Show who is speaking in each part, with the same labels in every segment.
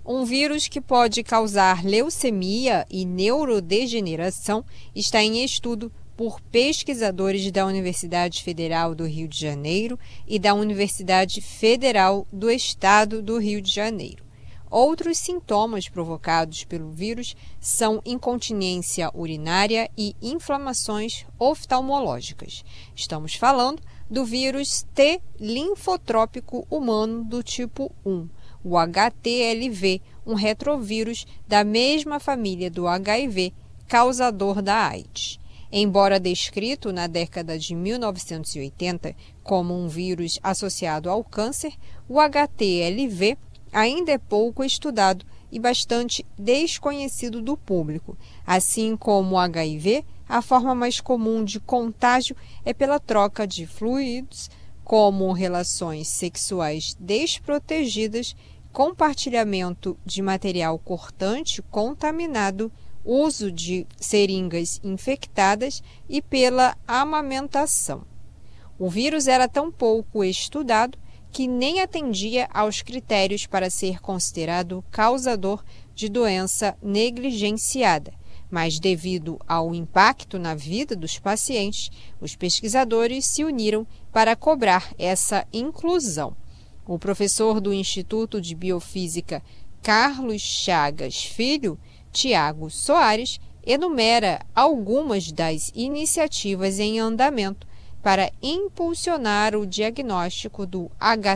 Speaker 1: Um vírus que pode causar leucemia e neurodegeneração está em estudo por pesquisadores da Universidade Federal do Rio de Janeiro e da Universidade Federal do Estado do Rio de Janeiro. Outros sintomas provocados pelo vírus são incontinência urinária e inflamações oftalmológicas. Estamos falando do vírus T linfotrópico humano do tipo 1, o HTLV, um retrovírus da mesma família do HIV, causador da AIDS. Embora descrito na década de 1980 como um vírus associado ao câncer, o HTLV ainda é pouco estudado e bastante desconhecido do público. Assim como o HIV, a forma mais comum de contágio é pela troca de fluidos, como relações sexuais desprotegidas, compartilhamento de material cortante contaminado, uso de seringas infectadas e pela amamentação. O vírus era tão pouco estudado que nem atendia aos critérios para ser considerado causador de doença negligenciada, mas devido ao impacto na vida dos pacientes, os pesquisadores se uniram para cobrar essa inclusão. O professor do Instituto de Biofísica Carlos Chagas Filho, Tiago Soares, enumera algumas das iniciativas em andamento para impulsionar o diagnóstico do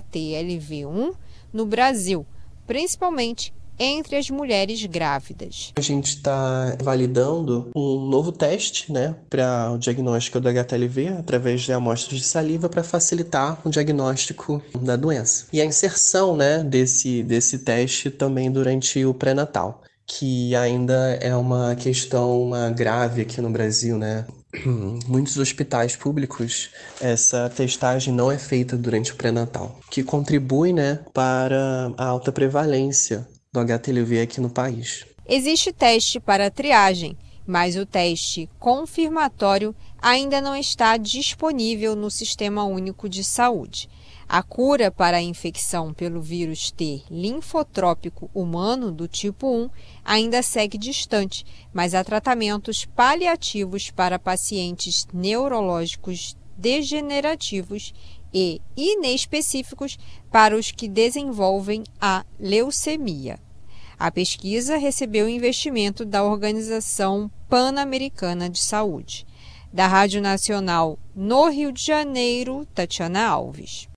Speaker 1: HTLV1 no Brasil, principalmente entre as mulheres grávidas.
Speaker 2: A gente está validando um novo teste, para o diagnóstico do HTLV através de amostras de saliva para facilitar o diagnóstico da doença. E a inserção, desse teste também durante o pré-natal, que ainda é uma questão grave aqui no Brasil, Muitos hospitais públicos, essa testagem não é feita durante o pré-natal, que contribui, para a alta prevalência do HTLV aqui no país.
Speaker 1: Existe teste para triagem, mas o teste confirmatório ainda não está disponível no Sistema Único de Saúde. A cura para a infecção pelo vírus T linfotrópico humano do tipo 1 ainda segue distante, mas há tratamentos paliativos para pacientes neurológicos degenerativos e inespecíficos para os que desenvolvem a leucemia. A pesquisa recebeu investimento da Organização Pan-Americana de Saúde. Da Rádio Nacional no Rio de Janeiro, Tatiana Alves.